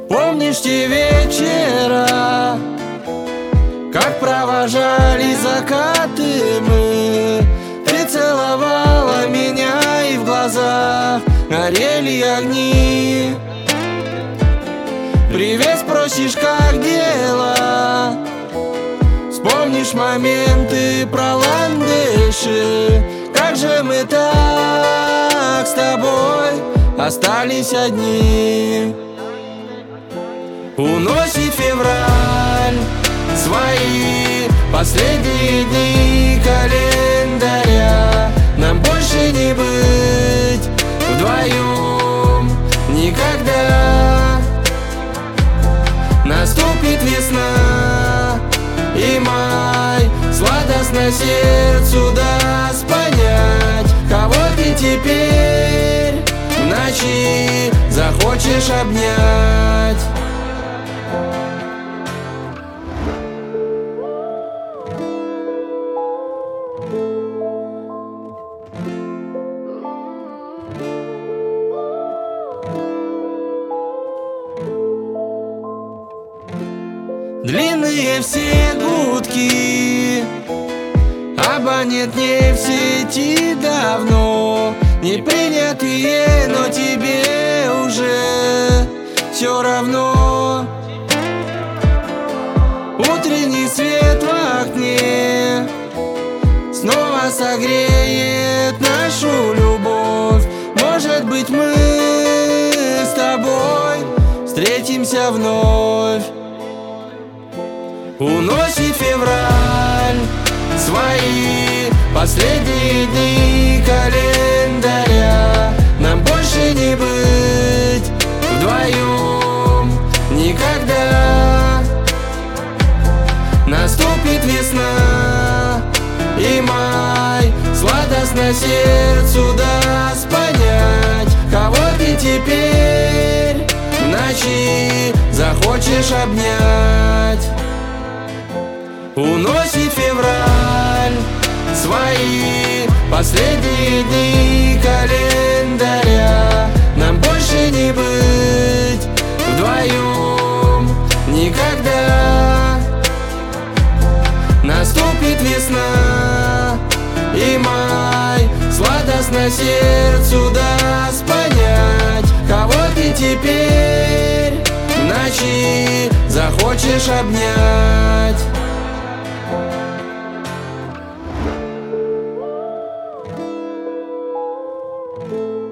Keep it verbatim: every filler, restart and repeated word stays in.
Помнишь те вечера, как провожали закаты мы? Ты целовала меня, и в глазах горели огни. Привет, спросишь, как дела? Вспомнишь моменты про ландыши. Как же мы так с тобой остались одни? Уносит февраль свои последние дни календаря. Нам больше не быть вдвоем никогда. Наступит весна и май, сладостно сердцу даст понять, кого ты теперь в ночи захочешь обнять. Длинные все гудки, абонент не в сети давно. Не принятые, но тебе уже все равно. Утренний свет в окне снова согреет нашу любовь. Может быть, мы с тобой встретимся вновь. Уносит февраль свои последние дни календаря. Нам больше не быть вдвоем никогда. Наступит весна и май, сладостно сердцу даст понять, кого ты теперь в ночи захочешь обнять. Уносит февраль свои последние дни календаря. Нам больше не быть вдвоем никогда. Наступит весна и май, сладостно сердцу даст понять, кого ты теперь в ночи захочешь обнять. Thank you.